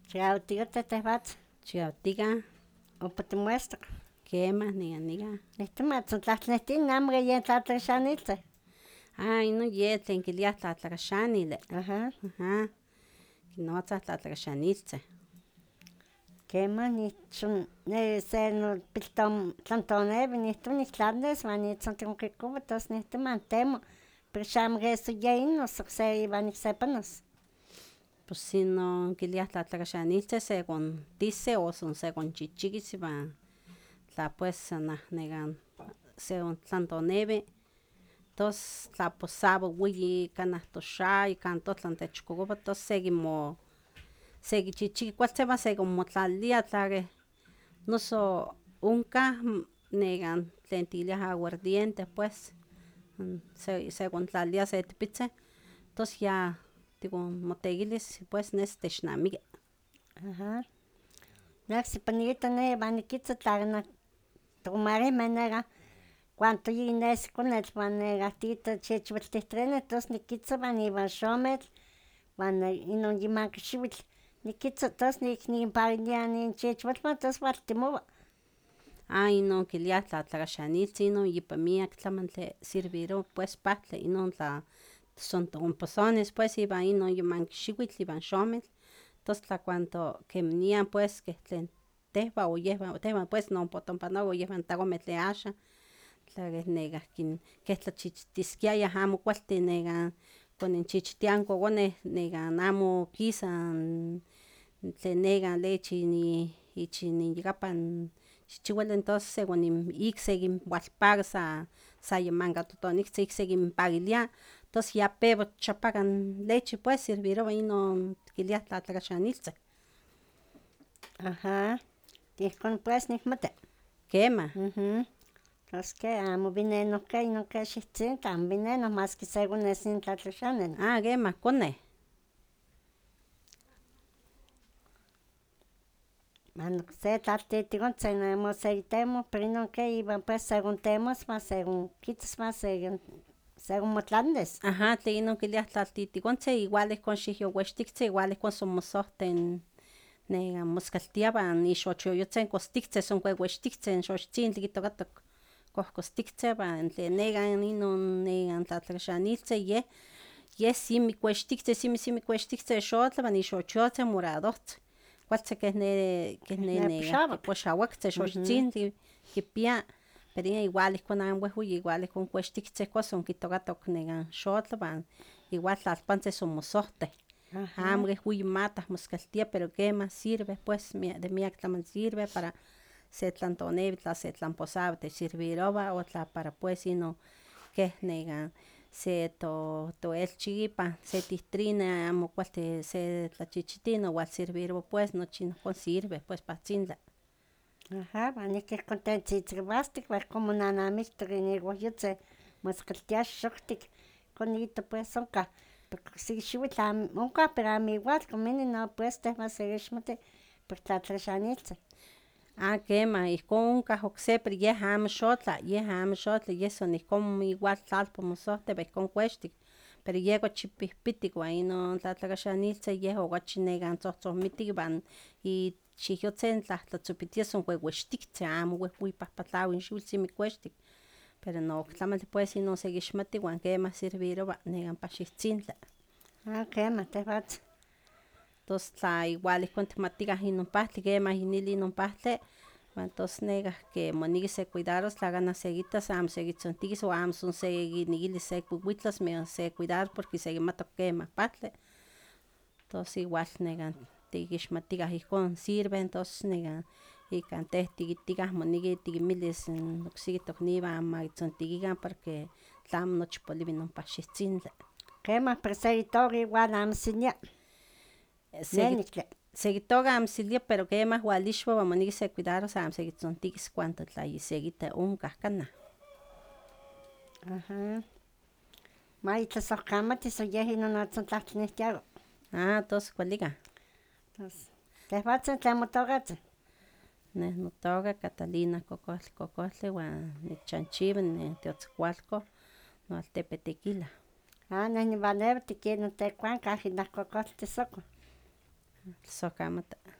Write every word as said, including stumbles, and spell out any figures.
Chikautika tehwatz. Chikautika. Ompa timoestok. Quemah, nikan nikan. Nihtomatz ontlahtlanehtini amo yen tlatlakaxaniltzeh. Ah, inon yeh tlen kiliah tlatlakaxanili. Ajá. Ajá. Kinotzah tlatlakaxaniltzeh. Kemah nichon ne se nopiltom tlontonevi nihtowa niktlanis wan nitzontekonkikoua tos nihtowa antemo, pero xamo eso yeh inos okse iwan niksepanos. Pues inon kiliah tlatlakaxaniltzeh sekontisih o son sekonchichikis iwan tla pues anah nekan seontlantonewi, tos tla posabo weyi kanah toxayo kan totlan techkokowa tos sekimo sekichichiki kualtzin iwan sekonmotlalilia tla keh noso onkah nekan tlen tikiliah aguardiente pues, se sekontlalilia se tepitzin tos ya tikonmotekilis pues nes technamiki. Ajá. Ne ocsipa niita ne iwan nikitza tla kanah tokomarihmeh nekan cuando yinesi konetl wan nekah tita chechwaltihtirini tos nikitza iwan iwan xometl wan inon yimankixiuitl nikitza tos nikinparilia inchechwalmeh tos waltimowa. Ah, inon kiliah tlatlakaxaniltzin inon yipa miak tlamantli servirowa pues pahtli inon tla son tokonposonis pues iwan inon yimankixiuitl iwan xometl, tos tla cuando kemanian pues keh tlen tehwan o yehwan tehwan pues no ompa otonpanowa o yehwan takomeh tlen axan tla keh nekah kin keh tlachichitiskiayah amo kualtin nekan koninchichitiah n kokoneh nekan amo kisa tlen nekan leche ich ininyakapan chichiuili tos sekonin ik sekinwalpaka sa sayamanka totoniktzin ik sekinpakilia tos ya pewa chapaka n leche pues servirowa inon kiliah tlatlakaxaniltzeh. Ajá, ihkon pues nikmati. Kemah. Mhm. Tos ke amo veneno ke inon ke xiwtzintli amo veneno maski sekonis in tlatlaxanili. Ah, kemah koneh. Wan okse tlaltitikontzin moseyitemo pero inon ke iwan pues sekontemos wan sekonkitzas wan sekon sekonmotlanis. Ajá, tlen inon kiliah tlaltitikontzin igual ihkon xihyowextiktzin igual ihkon son mosohtin nekan moskaltia wan ixochyoyotzin kostiktzin son kuekuextiktzin xochtzintli kitokatok kohkostiktzin wan tlen nekan inon nekan tlatlakaxaniltzin yeh yeh simi kuextiktzin simi simi kuextiktzin xotla wan ixochyotzin moradohtzin, kualtzin keh ne keh ne nekah poxawaktzin xochtzintli kipia, pero yen igual ihkon amo wehweyi igual ihkon kuextiktzin koson kitokatok nekan xotla wan igual tlalpantzin son mosohteh. Amo keh weyi matah moskaltia pero kemah sirve pues de miak tlamantli sirve para se tlantonewi tla se tlamposawa techservirowa o tla para pues inon keh nekan se to toelchikipan se tihtrina amo kualti se tlachichiti inon walservirowa pues nochi ihkon sirve pues pahtzintla. Ajá, wan ihki ihkon tetzitziwastok wan ihkon monanamiktok inigohyotzin moskaltia xoxoktik ihkon ito pues onkah siki xiuitl amo onkah pero amo igual como inin no pues tehwan sekixmati por tlatlakaxaniltzin. Ah, kemah ihkon onkah okse pero yeh amo xotla, yeh amo xotla yeh son ihkon igual tlalpan mosohti iwan ihkon kuextik, pero yeh okachi pihpitik wan inon tlatlakaxaniltzin yeh okachi nekan tzohtzomitik iwan ixiwyotzin tla tlatzopitia son kuekuextiktzin amo wehweyi pahpatlawi in xiwitl simi kuextik, pero no ok tlamantli pues inon sekixmati wan kemah servirowa nekan pa xiwtzintli. Ah, kemah tehwatzin. Tos tla igual ihkon tikmatikah inon pahtli kemah inili inon pahtli wan tos nekah ke moneki secuidaros tla kanah sekitas amo sekitzontikis o amo son sekinikilis sekuihuitlos nion secuidaros porque sekimatok kemah pahtli, tos igual nekan tikixmatikah ihkon sirve tos nekan ika teh tikitikah moneki tikinmilis n oksiki tokniwan amo ma kitzontikikan porque tlamo nochi poliwi nompa xiwtzintli. Kemah pero se kitowa igual amo selia. Ne niktli. Sekitoka amo selia pero kemah walixwa wan moneki secuidaros amo sekitzontikis cuando tla yisekita onkah kanah. Ajá. Ma itlasohkamatis son yeh inon notzontlahtlanihtewa. Ah, tos kualika. Tos tehwatzin tlen motokatzin. Neh notoka Catalina Cocohtli Cocohtli wan nichanchiwa nitiotzkualco noaltepe Tequila. Ah, neh niwalewa tequila Tecuancah inah Cocohtli tisokon. Tlasohkamati.